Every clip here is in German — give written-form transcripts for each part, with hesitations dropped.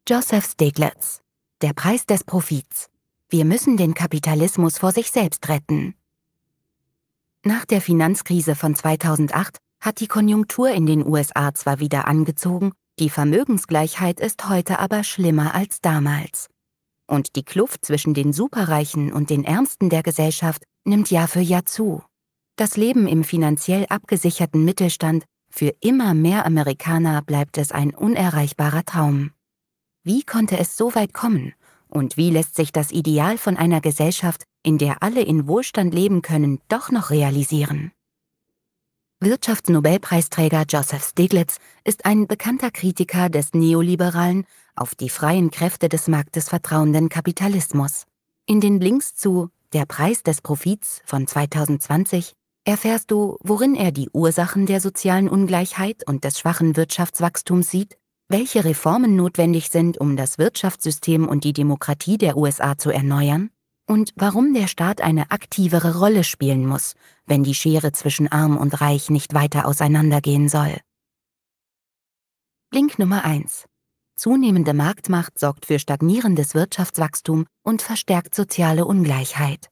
Joseph Stiglitz. Der Preis des Profits. Wir müssen den Kapitalismus vor sich selbst retten. Nach der Finanzkrise von 2008 hat die Konjunktur in den USA zwar wieder angezogen, die Vermögensgleichheit ist heute aber schlimmer als damals. Und die Kluft zwischen den Superreichen und den Ärmsten der Gesellschaft nimmt Jahr für Jahr zu. Das Leben im finanziell abgesicherten Mittelstand, für immer mehr Amerikaner bleibt es ein unerreichbarer Traum. Wie konnte es so weit kommen? Und wie lässt sich das Ideal von einer Gesellschaft, in der alle in Wohlstand leben können, doch noch realisieren? Wirtschaftsnobelpreisträger Joseph Stiglitz ist ein bekannter Kritiker des neoliberalen, auf die freien Kräfte des Marktes vertrauenden Kapitalismus. In den Links zu Der Preis des Profits von 2020 erfährst du, worin er die Ursachen der sozialen Ungleichheit und des schwachen Wirtschaftswachstums sieht, welche Reformen notwendig sind, um das Wirtschaftssystem und die Demokratie der USA zu erneuern, und warum der Staat eine aktivere Rolle spielen muss, wenn die Schere zwischen Arm und Reich nicht weiter auseinandergehen soll. Blink Nummer 1. Zunehmende Marktmacht sorgt für stagnierendes Wirtschaftswachstum und verstärkt soziale Ungleichheit.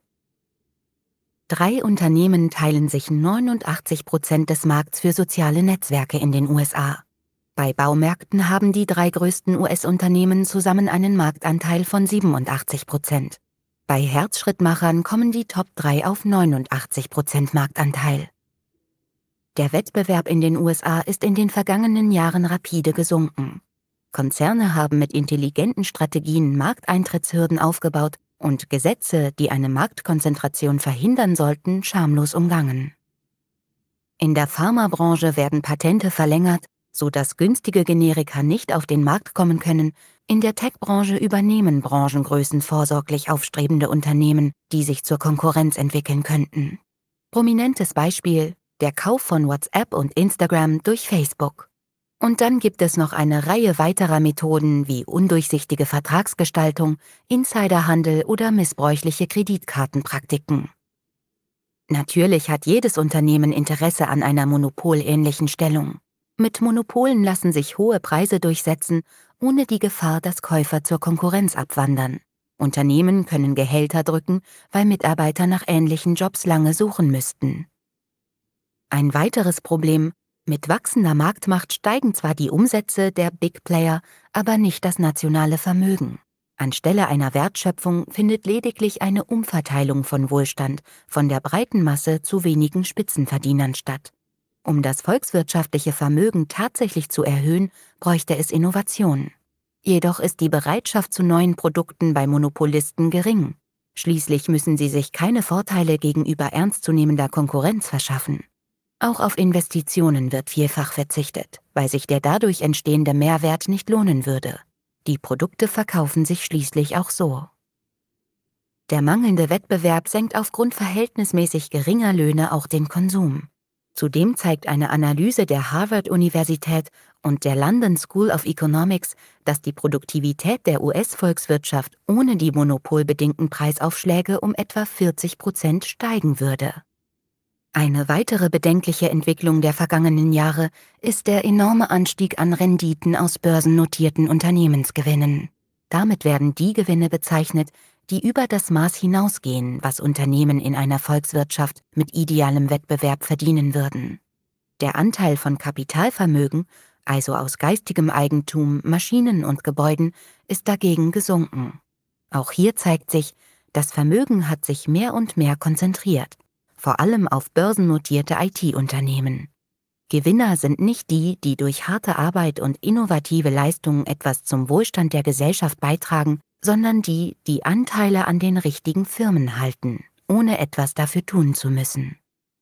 3 Unternehmen teilen sich 89% des Markts für soziale Netzwerke in den USA. Bei Baumärkten haben die 3 größten US-Unternehmen zusammen einen Marktanteil von 87%. Bei Herzschrittmachern kommen die Top 3 auf 89% Marktanteil. Der Wettbewerb in den USA ist in den vergangenen Jahren rapide gesunken. Konzerne haben mit intelligenten Strategien Markteintrittshürden aufgebaut und Gesetze, die eine Marktkonzentration verhindern sollten, schamlos umgangen. In der Pharmabranche werden Patente verlängert, sodass günstige Generika nicht auf den Markt kommen können. In der Tech-Branche übernehmen Branchengrößen vorsorglich aufstrebende Unternehmen, die sich zur Konkurrenz entwickeln könnten. Prominentes Beispiel: der Kauf von WhatsApp und Instagram durch Facebook. Und dann gibt es noch eine Reihe weiterer Methoden wie undurchsichtige Vertragsgestaltung, Insiderhandel oder missbräuchliche Kreditkartenpraktiken. Natürlich hat jedes Unternehmen Interesse an einer monopolähnlichen Stellung. Mit Monopolen lassen sich hohe Preise durchsetzen, ohne die Gefahr, dass Käufer zur Konkurrenz abwandern. Unternehmen können Gehälter drücken, weil Mitarbeiter nach ähnlichen Jobs lange suchen müssten. Ein weiteres Problem: Mit wachsender Marktmacht steigen zwar die Umsätze der Big Player, aber nicht das nationale Vermögen. Anstelle einer Wertschöpfung findet lediglich eine Umverteilung von Wohlstand von der breiten Masse zu wenigen Spitzenverdienern statt. Um das volkswirtschaftliche Vermögen tatsächlich zu erhöhen, bräuchte es Innovation. Jedoch ist die Bereitschaft zu neuen Produkten bei Monopolisten gering. Schließlich müssen sie sich keine Vorteile gegenüber ernstzunehmender Konkurrenz verschaffen. Auch auf Investitionen wird vielfach verzichtet, weil sich der dadurch entstehende Mehrwert nicht lohnen würde. Die Produkte verkaufen sich schließlich auch so. Der mangelnde Wettbewerb senkt aufgrund verhältnismäßig geringer Löhne auch den Konsum. Zudem zeigt eine Analyse der Harvard-Universität und der London School of Economics, dass die Produktivität der US-Volkswirtschaft ohne die monopolbedingten Preisaufschläge um etwa 40% steigen würde. Eine weitere bedenkliche Entwicklung der vergangenen Jahre ist der enorme Anstieg an Renditen aus börsennotierten Unternehmensgewinnen. Damit werden die Gewinne bezeichnet, die über das Maß hinausgehen, was Unternehmen in einer Volkswirtschaft mit idealem Wettbewerb verdienen würden. Der Anteil von Kapitalvermögen, also aus geistigem Eigentum, Maschinen und Gebäuden, ist dagegen gesunken. Auch hier zeigt sich, das Vermögen hat sich mehr und mehr konzentriert, vor allem auf börsennotierte IT-Unternehmen. Gewinner sind nicht die, die durch harte Arbeit und innovative Leistungen etwas zum Wohlstand der Gesellschaft beitragen, sondern die, die Anteile an den richtigen Firmen halten, ohne etwas dafür tun zu müssen.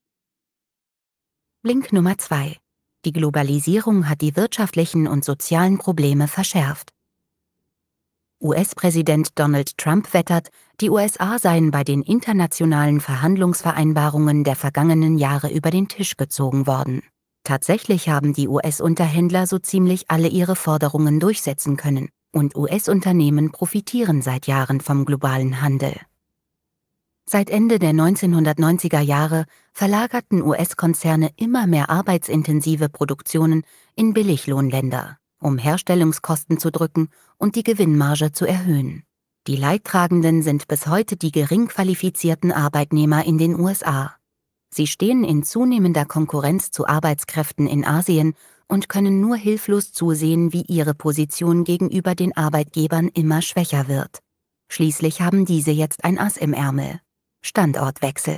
Blink Nummer 2. Die Globalisierung hat die wirtschaftlichen und sozialen Probleme verschärft. US-Präsident Donald Trump wettert, die USA seien bei den internationalen Verhandlungsvereinbarungen der vergangenen Jahre über den Tisch gezogen worden. Tatsächlich haben die US-Unterhändler so ziemlich alle ihre Forderungen durchsetzen können, und US-Unternehmen profitieren seit Jahren vom globalen Handel. Seit Ende der 1990er Jahre verlagerten US-Konzerne immer mehr arbeitsintensive Produktionen in Billiglohnländer. um Herstellungskosten zu drücken und die Gewinnmarge zu erhöhen. Die Leidtragenden sind bis heute die gering qualifizierten Arbeitnehmer in den USA. Sie stehen in zunehmender Konkurrenz zu Arbeitskräften in Asien und können nur hilflos zusehen, wie ihre Position gegenüber den Arbeitgebern immer schwächer wird. Schließlich haben diese jetzt ein Ass im Ärmel: Standortwechsel.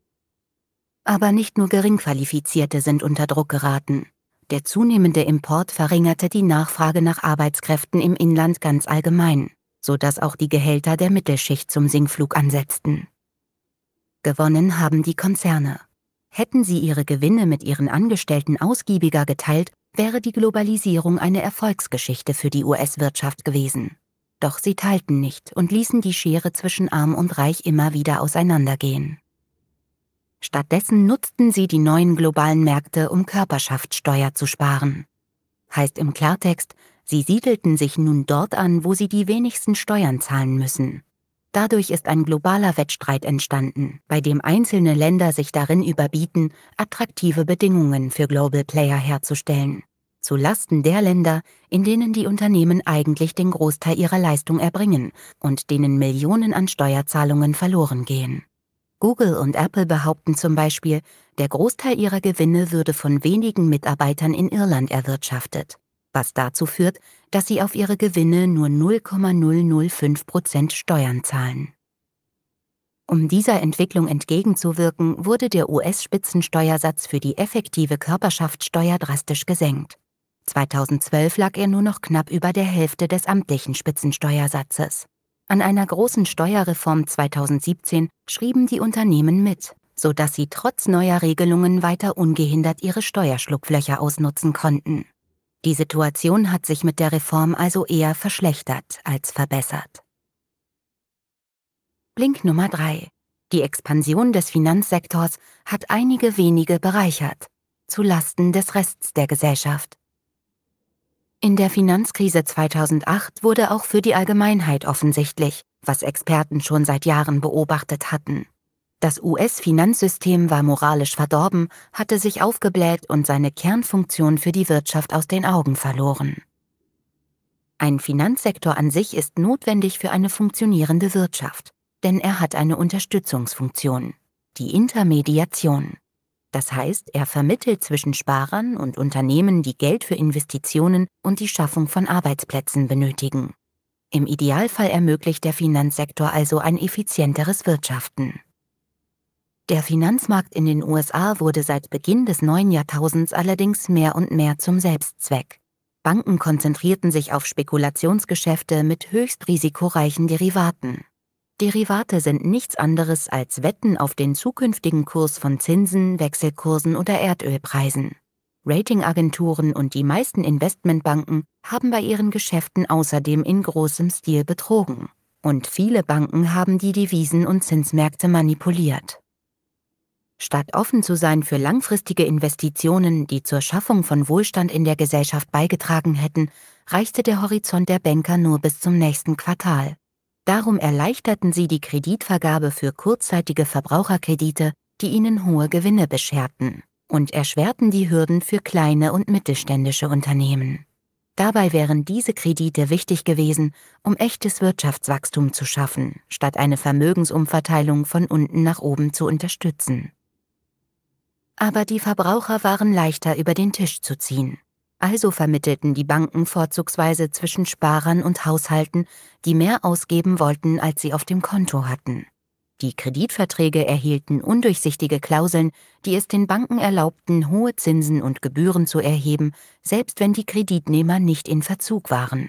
Aber nicht nur Geringqualifizierte sind unter Druck geraten. Der zunehmende Import verringerte die Nachfrage nach Arbeitskräften im Inland ganz allgemein, sodass auch die Gehälter der Mittelschicht zum Sinkflug ansetzten. Gewonnen haben die Konzerne. Hätten sie ihre Gewinne mit ihren Angestellten ausgiebiger geteilt, wäre die Globalisierung eine Erfolgsgeschichte für die US-Wirtschaft gewesen. Doch sie teilten nicht und ließen die Schere zwischen Arm und Reich immer wieder auseinandergehen. Stattdessen nutzten sie die neuen globalen Märkte, um Körperschaftssteuer zu sparen. Heißt im Klartext, sie siedelten sich nun dort an, wo sie die wenigsten Steuern zahlen müssen. Dadurch ist ein globaler Wettstreit entstanden, bei dem einzelne Länder sich darin überbieten, attraktive Bedingungen für Global Player herzustellen, zu Lasten der Länder, in denen die Unternehmen eigentlich den Großteil ihrer Leistung erbringen und denen Millionen an Steuerzahlungen verloren gehen. Google und Apple behaupten zum Beispiel, der Großteil ihrer Gewinne würde von wenigen Mitarbeitern in Irland erwirtschaftet, was dazu führt, dass sie auf ihre Gewinne nur 0,005% Steuern zahlen. Um dieser Entwicklung entgegenzuwirken, wurde der US-Spitzensteuersatz für die effektive Körperschaftssteuer drastisch gesenkt. 2012 lag er nur noch knapp über der Hälfte des amtlichen Spitzensteuersatzes. An einer großen Steuerreform 2017 schrieben die Unternehmen mit, sodass sie trotz neuer Regelungen weiter ungehindert ihre Steuerschlupflöcher ausnutzen konnten. Die Situation hat sich mit der Reform also eher verschlechtert als verbessert. Blink Nummer 3. Die Expansion des Finanzsektors hat einige wenige bereichert, zu Lasten des Rests der Gesellschaft. In der Finanzkrise 2008 wurde auch für die Allgemeinheit offensichtlich, was Experten schon seit Jahren beobachtet hatten. Das US-Finanzsystem war moralisch verdorben, hatte sich aufgebläht und seine Kernfunktion für die Wirtschaft aus den Augen verloren. Ein Finanzsektor an sich ist notwendig für eine funktionierende Wirtschaft, denn er hat eine Unterstützungsfunktion, die Intermediation. Das heißt, er vermittelt zwischen Sparern und Unternehmen, die Geld für Investitionen und die Schaffung von Arbeitsplätzen benötigen. Im Idealfall ermöglicht der Finanzsektor also ein effizienteres Wirtschaften. Der Finanzmarkt in den USA wurde seit Beginn des neuen Jahrtausends allerdings mehr und mehr zum Selbstzweck. Banken konzentrierten sich auf Spekulationsgeschäfte mit höchst risikoreichen Derivaten. Derivate sind nichts anderes als Wetten auf den zukünftigen Kurs von Zinsen, Wechselkursen oder Erdölpreisen. Ratingagenturen und die meisten Investmentbanken haben bei ihren Geschäften außerdem in großem Stil betrogen. Und viele Banken haben die Devisen- und Zinsmärkte manipuliert. Statt offen zu sein für langfristige Investitionen, die zur Schaffung von Wohlstand in der Gesellschaft beigetragen hätten, reichte der Horizont der Banker nur bis zum nächsten Quartal. Darum erleichterten sie die Kreditvergabe für kurzzeitige Verbraucherkredite, die ihnen hohe Gewinne bescherten, und erschwerten die Hürden für kleine und mittelständische Unternehmen. Dabei wären diese Kredite wichtig gewesen, um echtes Wirtschaftswachstum zu schaffen, statt eine Vermögensumverteilung von unten nach oben zu unterstützen. Aber die Verbraucher waren leichter über den Tisch zu ziehen. Also vermittelten die Banken vorzugsweise zwischen Sparern und Haushalten, die mehr ausgeben wollten, als sie auf dem Konto hatten. Die Kreditverträge erhielten undurchsichtige Klauseln, die es den Banken erlaubten, hohe Zinsen und Gebühren zu erheben, selbst wenn die Kreditnehmer nicht in Verzug waren.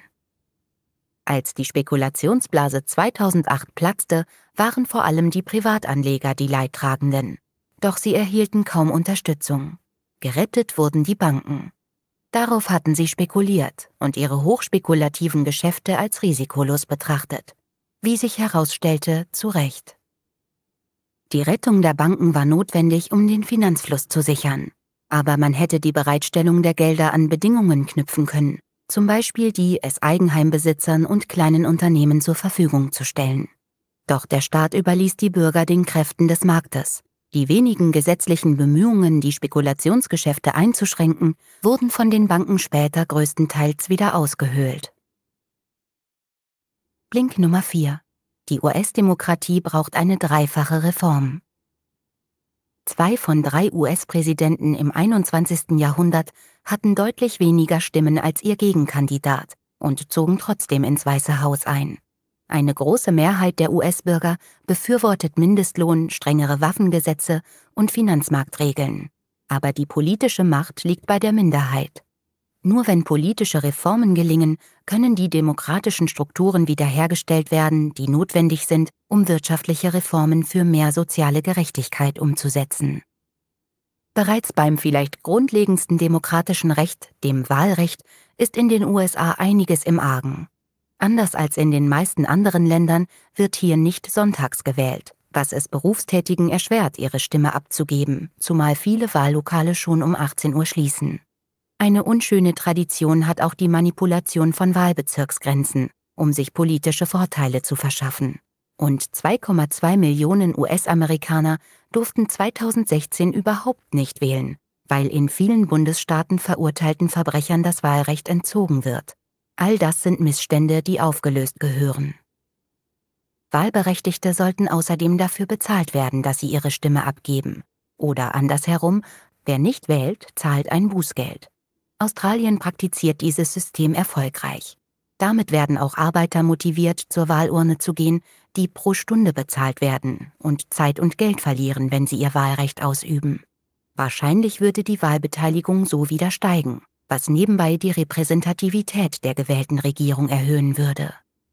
Als die Spekulationsblase 2008 platzte, waren vor allem die Privatanleger die Leidtragenden. Doch sie erhielten kaum Unterstützung. Gerettet wurden die Banken. Darauf hatten sie spekuliert und ihre hochspekulativen Geschäfte als risikolos betrachtet. Wie sich herausstellte, zu Recht. Die Rettung der Banken war notwendig, um den Finanzfluss zu sichern. Aber man hätte die Bereitstellung der Gelder an Bedingungen knüpfen können, zum Beispiel die, es Eigenheimbesitzern und kleinen Unternehmen zur Verfügung zu stellen. Doch der Staat überließ die Bürger den Kräften des Marktes. Die wenigen gesetzlichen Bemühungen, die Spekulationsgeschäfte einzuschränken, wurden von den Banken später größtenteils wieder ausgehöhlt. Blink Nummer 4. Die US-Demokratie braucht eine dreifache Reform. 2 von 3 US-Präsidenten im 21. Jahrhundert hatten deutlich weniger Stimmen als ihr Gegenkandidat und zogen trotzdem ins Weiße Haus ein. Eine große Mehrheit der US-Bürger befürwortet Mindestlohn, strengere Waffengesetze und Finanzmarktregeln. Aber die politische Macht liegt bei der Minderheit. Nur wenn politische Reformen gelingen, können die demokratischen Strukturen wiederhergestellt werden, die notwendig sind, um wirtschaftliche Reformen für mehr soziale Gerechtigkeit umzusetzen. Bereits beim vielleicht grundlegendsten demokratischen Recht, dem Wahlrecht, ist in den USA einiges im Argen. Anders als in den meisten anderen Ländern wird hier nicht sonntags gewählt, was es Berufstätigen erschwert, ihre Stimme abzugeben, zumal viele Wahllokale schon um 18 Uhr schließen. Eine unschöne Tradition hat auch die Manipulation von Wahlbezirksgrenzen, um sich politische Vorteile zu verschaffen. Und 2,2 Millionen US-Amerikaner durften 2016 überhaupt nicht wählen, weil in vielen Bundesstaaten verurteilten Verbrechern das Wahlrecht entzogen wird. All das sind Missstände, die aufgelöst gehören. Wahlberechtigte sollten außerdem dafür bezahlt werden, dass sie ihre Stimme abgeben. Oder andersherum, wer nicht wählt, zahlt ein Bußgeld. Australien praktiziert dieses System erfolgreich. Damit werden auch Arbeiter motiviert, zur Wahlurne zu gehen, die pro Stunde bezahlt werden und Zeit und Geld verlieren, wenn sie ihr Wahlrecht ausüben. Wahrscheinlich würde die Wahlbeteiligung so wieder steigen, was nebenbei die Repräsentativität der gewählten Regierung erhöhen würde.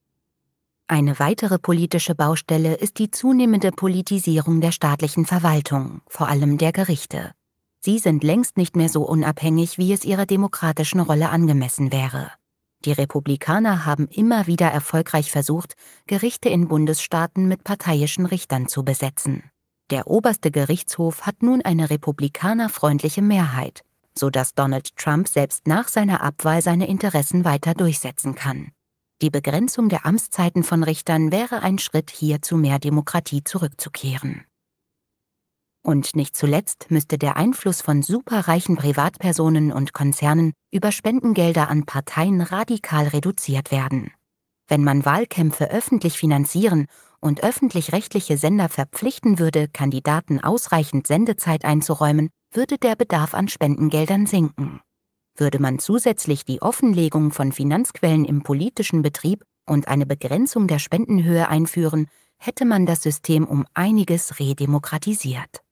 Eine weitere politische Baustelle ist die zunehmende Politisierung der staatlichen Verwaltung, vor allem der Gerichte. Sie sind längst nicht mehr so unabhängig, wie es ihrer demokratischen Rolle angemessen wäre. Die Republikaner haben immer wieder erfolgreich versucht, Gerichte in Bundesstaaten mit parteiischen Richtern zu besetzen. Der oberste Gerichtshof hat nun eine republikanerfreundliche Mehrheit, sodass Donald Trump selbst nach seiner Abwahl seine Interessen weiter durchsetzen kann. Die Begrenzung der Amtszeiten von Richtern wäre ein Schritt, hier zu mehr Demokratie zurückzukehren. Und nicht zuletzt müsste der Einfluss von superreichen Privatpersonen und Konzernen über Spendengelder an Parteien radikal reduziert werden. Wenn man Wahlkämpfe öffentlich finanzieren und öffentlich-rechtliche Sender verpflichten würde, Kandidaten ausreichend Sendezeit einzuräumen, würde der Bedarf an Spendengeldern sinken. Würde man zusätzlich die Offenlegung von Finanzquellen im politischen Betrieb und eine Begrenzung der Spendenhöhe einführen, hätte man das System um einiges redemokratisiert.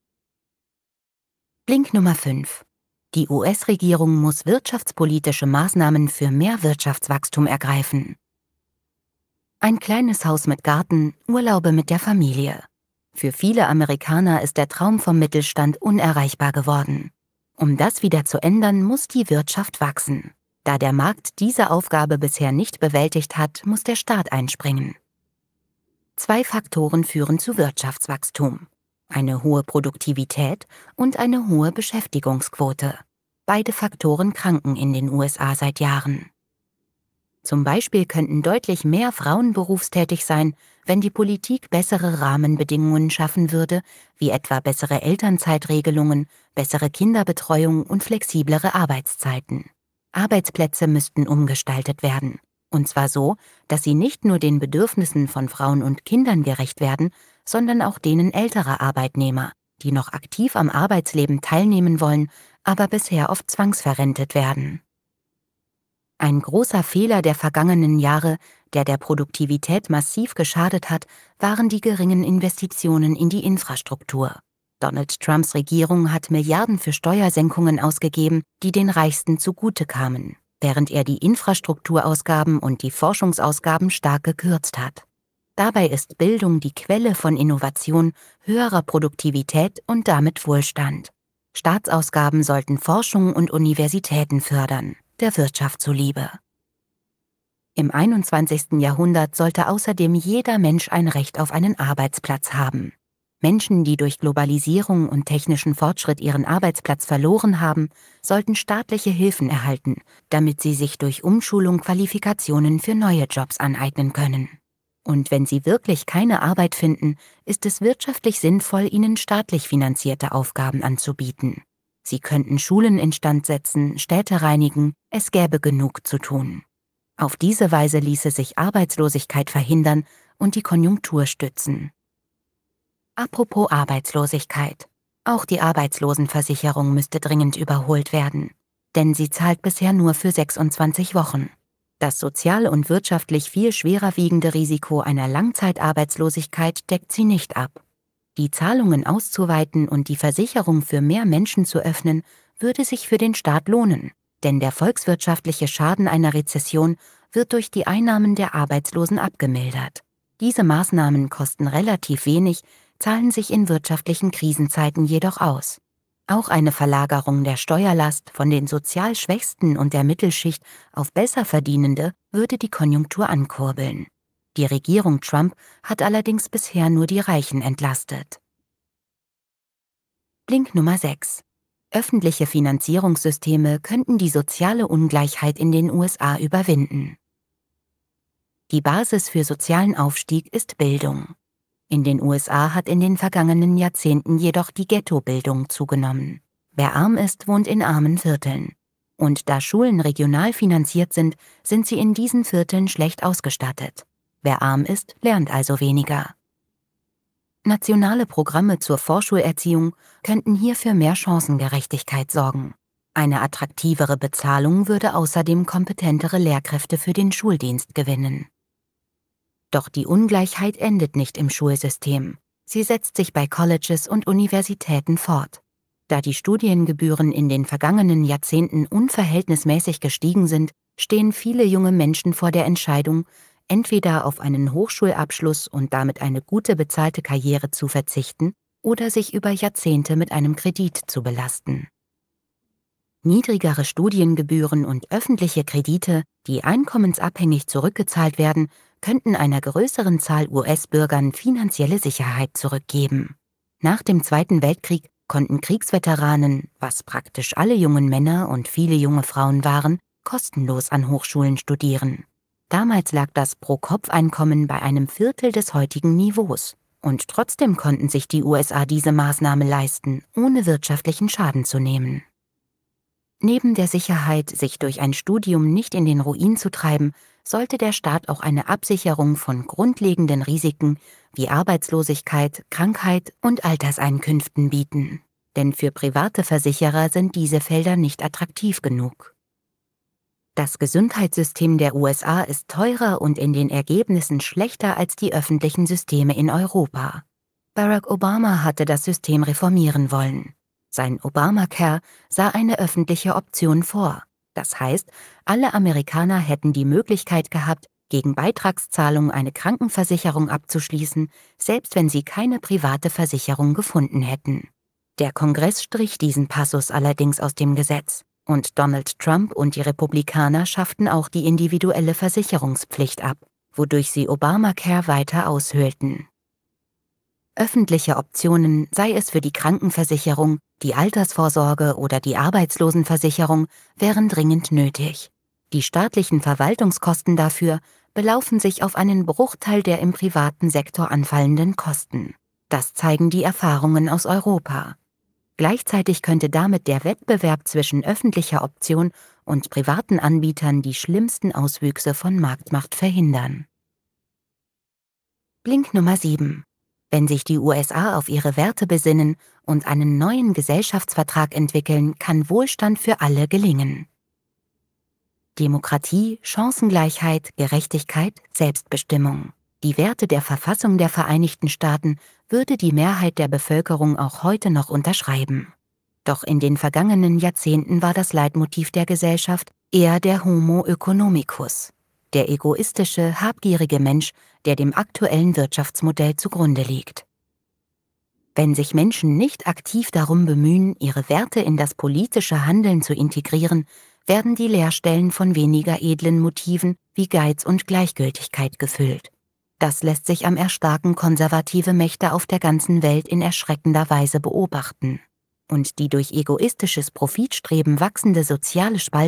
Blink Nummer 5. Die US-Regierung muss wirtschaftspolitische Maßnahmen für mehr Wirtschaftswachstum ergreifen. Ein kleines Haus mit Garten, Urlaube mit der Familie. Für viele Amerikaner ist der Traum vom Mittelstand unerreichbar geworden. Um das wieder zu ändern, muss die Wirtschaft wachsen. Da der Markt diese Aufgabe bisher nicht bewältigt hat, muss der Staat einspringen. 2 Faktoren führen zu Wirtschaftswachstum: eine hohe Produktivität und eine hohe Beschäftigungsquote. Beide Faktoren kranken in den USA seit Jahren. Zum Beispiel könnten deutlich mehr Frauen berufstätig sein, wenn die Politik bessere Rahmenbedingungen schaffen würde, wie etwa bessere Elternzeitregelungen, bessere Kinderbetreuung und flexiblere Arbeitszeiten. Arbeitsplätze müssten umgestaltet werden. Und zwar so, dass sie nicht nur den Bedürfnissen von Frauen und Kindern gerecht werden, sondern auch denen älterer Arbeitnehmer, die noch aktiv am Arbeitsleben teilnehmen wollen, aber bisher oft zwangsverrentet werden. Ein großer Fehler der vergangenen Jahre, der der Produktivität massiv geschadet hat, waren die geringen Investitionen in die Infrastruktur. Donald Trumps Regierung hat Milliarden für Steuersenkungen ausgegeben, die den Reichsten zugute kamen, während er die Infrastrukturausgaben und die Forschungsausgaben stark gekürzt hat. Dabei ist Bildung die Quelle von Innovation, höherer Produktivität und damit Wohlstand. Staatsausgaben sollten Forschung und Universitäten fördern, der Wirtschaft zuliebe. Im 21. Jahrhundert sollte außerdem jeder Mensch ein Recht auf einen Arbeitsplatz haben. Menschen, die durch Globalisierung und technischen Fortschritt ihren Arbeitsplatz verloren haben, sollten staatliche Hilfen erhalten, damit sie sich durch Umschulung Qualifikationen für neue Jobs aneignen können. Und wenn sie wirklich keine Arbeit finden, ist es wirtschaftlich sinnvoll, ihnen staatlich finanzierte Aufgaben anzubieten. Sie könnten Schulen instand setzen, Städte reinigen, es gäbe genug zu tun. Auf diese Weise ließe sich Arbeitslosigkeit verhindern und die Konjunktur stützen. Apropos Arbeitslosigkeit. Auch die Arbeitslosenversicherung müsste dringend überholt werden, denn sie zahlt bisher nur für 26 Wochen. Das sozial und wirtschaftlich viel schwerer wiegende Risiko einer Langzeitarbeitslosigkeit deckt sie nicht ab. Die Zahlungen auszuweiten und die Versicherung für mehr Menschen zu öffnen, würde sich für den Staat lohnen, denn der volkswirtschaftliche Schaden einer Rezession wird durch die Einnahmen der Arbeitslosen abgemildert. Diese Maßnahmen kosten relativ wenig, zahlen sich in wirtschaftlichen Krisenzeiten jedoch aus. Auch eine Verlagerung der Steuerlast von den sozial Schwächsten und der Mittelschicht auf Besserverdienende würde die Konjunktur ankurbeln. Die Regierung Trump hat allerdings bisher nur die Reichen entlastet. Link Nummer 6. Öffentliche Finanzierungssysteme könnten die soziale Ungleichheit in den USA überwinden. Die Basis für sozialen Aufstieg ist Bildung. In den USA hat in den vergangenen Jahrzehnten jedoch die Ghettobildung zugenommen. Wer arm ist, wohnt in armen Vierteln. Und da Schulen regional finanziert sind sie in diesen Vierteln schlecht ausgestattet. Wer arm ist, lernt also weniger. Nationale Programme zur Vorschulerziehung könnten hier für mehr Chancengerechtigkeit sorgen. Eine attraktivere Bezahlung würde außerdem kompetentere Lehrkräfte für den Schuldienst gewinnen. Doch die Ungleichheit endet nicht im Schulsystem. Sie setzt sich bei Colleges und Universitäten fort. Da die Studiengebühren in den vergangenen Jahrzehnten unverhältnismäßig gestiegen sind, stehen viele junge Menschen vor der Entscheidung, entweder auf einen Hochschulabschluss und damit eine gute bezahlte Karriere zu verzichten oder sich über Jahrzehnte mit einem Kredit zu belasten. Niedrigere Studiengebühren und öffentliche Kredite, die einkommensabhängig zurückgezahlt werden, könnten einer größeren Zahl US-Bürgern finanzielle Sicherheit zurückgeben. Nach dem Zweiten Weltkrieg konnten Kriegsveteranen, was praktisch alle jungen Männer und viele junge Frauen waren, kostenlos an Hochschulen studieren. Damals lag das Pro-Kopf-Einkommen bei einem Viertel des heutigen Niveaus. Und trotzdem konnten sich die USA diese Maßnahme leisten, ohne wirtschaftlichen Schaden zu nehmen. Neben der Sicherheit, sich durch ein Studium nicht in den Ruin zu treiben, sollte der Staat auch eine Absicherung von grundlegenden Risiken wie Arbeitslosigkeit, Krankheit und Alterseinkünften bieten. Denn für private Versicherer sind diese Felder nicht attraktiv genug. Das Gesundheitssystem der USA ist teurer und in den Ergebnissen schlechter als die öffentlichen Systeme in Europa. Barack Obama hatte das System reformieren wollen. Sein Obamacare sah eine öffentliche Option vor. Das heißt, alle Amerikaner hätten die Möglichkeit gehabt, gegen Beitragszahlung eine Krankenversicherung abzuschließen, selbst wenn sie keine private Versicherung gefunden hätten. Der Kongress strich diesen Passus allerdings aus dem Gesetz. Und Donald Trump und die Republikaner schafften auch die individuelle Versicherungspflicht ab, wodurch sie Obamacare weiter aushöhlten. Öffentliche Optionen, sei es für die Krankenversicherung, die Altersvorsorge oder die Arbeitslosenversicherung, wären dringend nötig. Die staatlichen Verwaltungskosten dafür belaufen sich auf einen Bruchteil der im privaten Sektor anfallenden Kosten. Das zeigen die Erfahrungen aus Europa. Gleichzeitig könnte damit der Wettbewerb zwischen öffentlicher Option und privaten Anbietern die schlimmsten Auswüchse von Marktmacht verhindern. Link Nummer 7. Wenn sich die USA auf ihre Werte besinnen und einen neuen Gesellschaftsvertrag entwickeln, kann Wohlstand für alle gelingen. Demokratie, Chancengleichheit, Gerechtigkeit, Selbstbestimmung. Die Werte der Verfassung der Vereinigten Staaten würde die Mehrheit der Bevölkerung auch heute noch unterschreiben. Doch in den vergangenen Jahrzehnten war das Leitmotiv der Gesellschaft eher der Homo economicus, der egoistische, habgierige Mensch, der dem aktuellen Wirtschaftsmodell zugrunde liegt. Wenn sich Menschen nicht aktiv darum bemühen, ihre Werte in das politische Handeln zu integrieren, werden die Leerstellen von weniger edlen Motiven wie Geiz und Gleichgültigkeit gefüllt. Das lässt sich am Erstarken konservative Mächte auf der ganzen Welt in erschreckender Weise beobachten. Und die durch egoistisches Profitstreben wachsende soziale Spaltung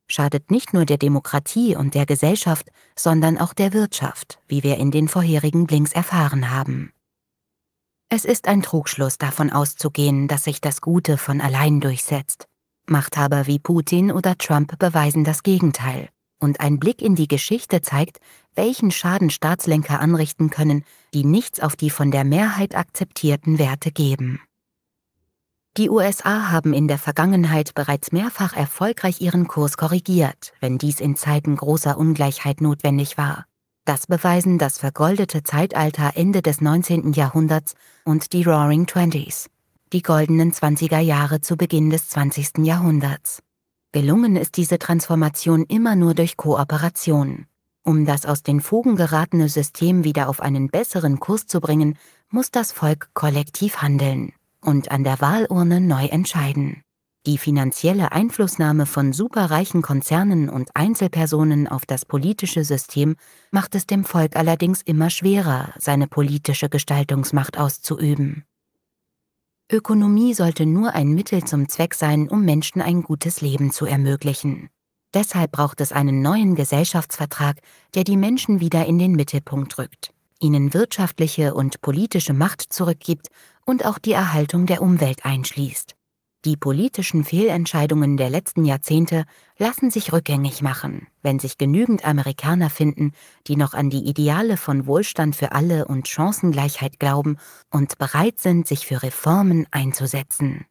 schadet nicht nur der Demokratie und der Gesellschaft, sondern auch der Wirtschaft, wie wir in den vorherigen Blinks erfahren haben. Es ist ein Trugschluss, davon auszugehen, dass sich das Gute von allein durchsetzt. Machthaber wie Putin oder Trump beweisen das Gegenteil. Und ein Blick in die Geschichte zeigt, welchen Schaden Staatslenker anrichten können, die nichts auf die von der Mehrheit akzeptierten Werte geben. Die USA haben in der Vergangenheit bereits mehrfach erfolgreich ihren Kurs korrigiert, wenn dies in Zeiten großer Ungleichheit notwendig war. Das beweisen das vergoldete Zeitalter Ende des 19. Jahrhunderts und die Roaring Twenties, die goldenen 20er Jahre zu Beginn des 20. Jahrhunderts. Gelungen ist diese Transformation immer nur durch Kooperation. Um das aus den Fugen geratene System wieder auf einen besseren Kurs zu bringen, muss das Volk kollektiv handeln und an der Wahlurne neu entscheiden. Die finanzielle Einflussnahme von superreichen Konzernen und Einzelpersonen auf das politische System macht es dem Volk allerdings immer schwerer, seine politische Gestaltungsmacht auszuüben. Ökonomie sollte nur ein Mittel zum Zweck sein, um Menschen ein gutes Leben zu ermöglichen. Deshalb braucht es einen neuen Gesellschaftsvertrag, der die Menschen wieder in den Mittelpunkt rückt, ihnen wirtschaftliche und politische Macht zurückgibt und auch die Erhaltung der Umwelt einschließt. Die politischen Fehlentscheidungen der letzten Jahrzehnte lassen sich rückgängig machen, wenn sich genügend Amerikaner finden, die noch an die Ideale von Wohlstand für alle und Chancengleichheit glauben und bereit sind, sich für Reformen einzusetzen.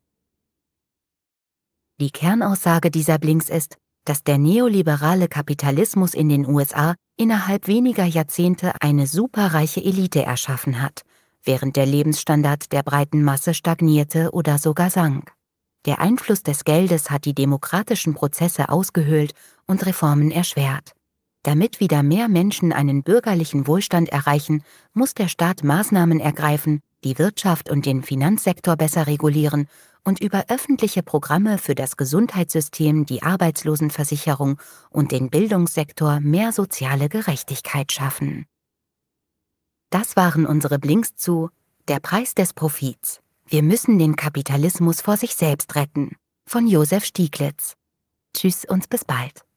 Die Kernaussage dieser Blinks ist, dass der neoliberale Kapitalismus in den USA innerhalb weniger Jahrzehnte eine superreiche Elite erschaffen hat, während der Lebensstandard der breiten Masse stagnierte oder sogar sank. Der Einfluss des Geldes hat die demokratischen Prozesse ausgehöhlt und Reformen erschwert. Damit wieder mehr Menschen einen bürgerlichen Wohlstand erreichen, muss der Staat Maßnahmen ergreifen, die Wirtschaft und den Finanzsektor besser regulieren und über öffentliche Programme für das Gesundheitssystem, die Arbeitslosenversicherung und den Bildungssektor mehr soziale Gerechtigkeit schaffen. Das waren unsere Blinks zu Der Preis des Profits. Wir müssen den Kapitalismus vor sich selbst retten. Von Josef Stieglitz. Tschüss und bis bald.